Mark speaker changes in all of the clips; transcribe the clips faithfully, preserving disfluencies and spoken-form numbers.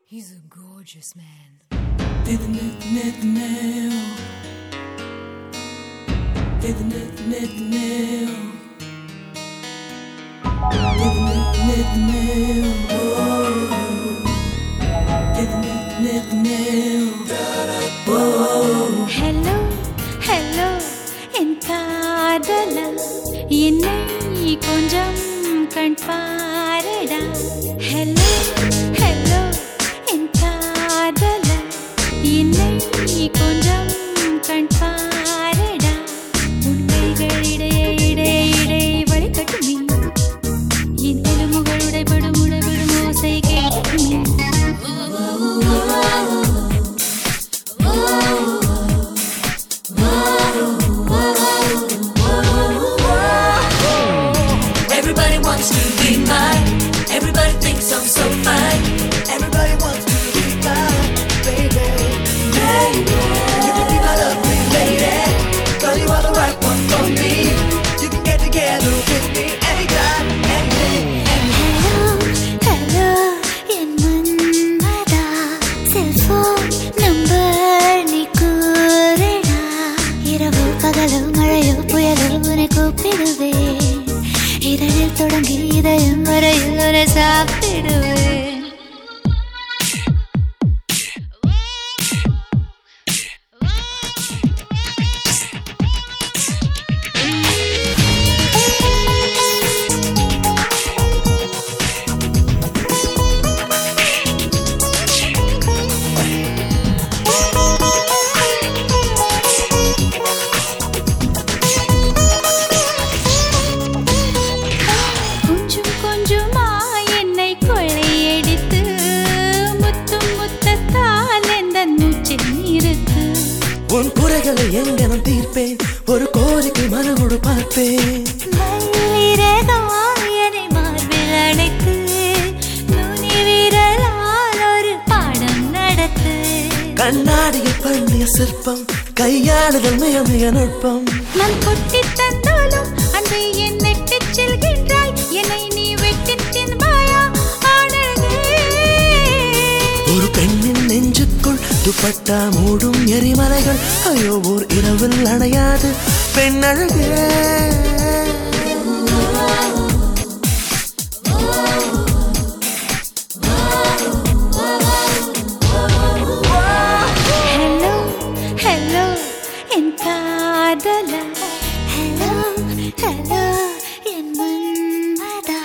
Speaker 1: He's a gorgeous man.
Speaker 2: Hello, hello, என் காதலா என்னை கொஞ்சம் கண் பாரடா. Hello, hello, என் காதலா என்னை கொஞ்சம் கண் பாரடா. உண்மைகள் இடையே இடையே இடையே வழிகட்டுமே, என் எலும்புகள் உடைபடும் உடைபடும் ஓசை கேட்குமே.
Speaker 3: Everybody wants to be mine. Everybody thinks I'm so fine. Everybody wants to be mine, baby. Baby, you can be my lovely lady. Girl, you are the right one for me. You can get together with me anytime, anything, anything.
Speaker 2: Hello, hello, என் Manmatha. Cellphone number நீ கூறடா. இரவு பகலோ மழையோ புயலோ உன்னை கூப்பிடுவேன். இதழில் தொடங்கி இதயம் வரையில் ஒரு சாப்பிடுவேன். கொஞ்சம் கொஞ்சமா என்னை கொள்ளையடித்து முத்தும் முத்தத்தால் எந்தன் மூச்சை நிறுத்து.
Speaker 3: உன் குறைகளை எங்கனம் தீர்ப்பேன், ஒரு கோரிக்கை மனோடு பார்ப்பேன்.
Speaker 2: மல்லிரகம் என்னை மார்பில் அணைத்து, நுனி விரலால் ஒரு பாடம் நடத்து.
Speaker 3: கண்ணாடியில் பண்ணிய சிற்பம், கையாளுதல் மிக மிக நுட்பம்.
Speaker 2: நான் கொட்டி தந்தாலும் அன்பை என் நெட்டிச் செல்கின்றாய், என்னை நீ வெட்டித் தின்பாயா ஆனதே.
Speaker 3: ஒரு பெண்ணின் நெஞ்சுக்குள் துப்பட்டா மூடும் எரிமலைகள், ஐயோ ஓர் இரவில் அணையாது பெண்ணழகே.
Speaker 2: Hello, hello, என் காதலா. Hello, hello, என் மன்மதா.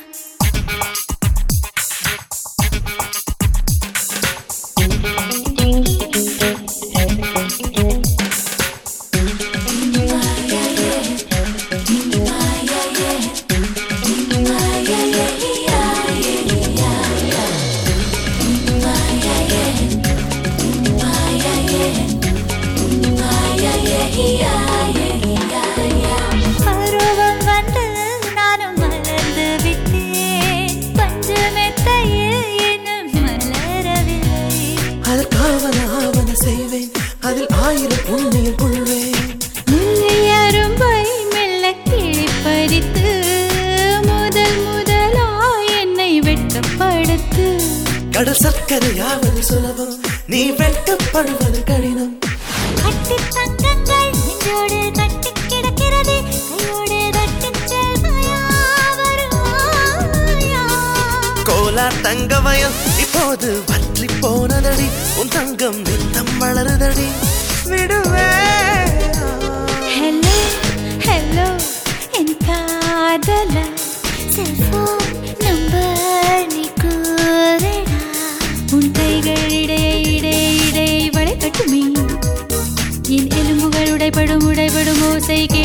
Speaker 2: பருவம் வந்து நானும் மலர்ந்து விட்டேன், பஞ்சமெத்தையில் இன்னும் மலரவில்லை.
Speaker 3: அதற்காவன ஆவன செய்வேன், அதில் ஆயிரம் புண்ணியம் கொள்வேன்.
Speaker 2: முல்லை அரும்பை மெல்ல கிழிப்பறித்து, முதல் முதலா என்னை வெட்கப்படுத்து.
Speaker 3: கடல் சர்க்கரையாவது சுலபம், நீ வெட்டப்படுவது கடினம்.
Speaker 2: கட்டித் தங்கங்கள் நெஞ்சோடு கட்டிக் கிடக்கிறதே, கையோடு தட்டிச் செல்வாயா வருவாயா?
Speaker 3: கோலார் தங்க வயல் இப்போது வற்றி போனதடி, உன் தங்கம் நித்தம் வளருதடி. விடுவே
Speaker 2: Hello, hello, என் காதலா. செல்போன் நம்பர் நீ கூறடா. உன் கைகள் இடையே இடையே இடையே வளைக்கட்டுமே, என் எலும்புகள் உடைபடும் உடைபடும் ஓசை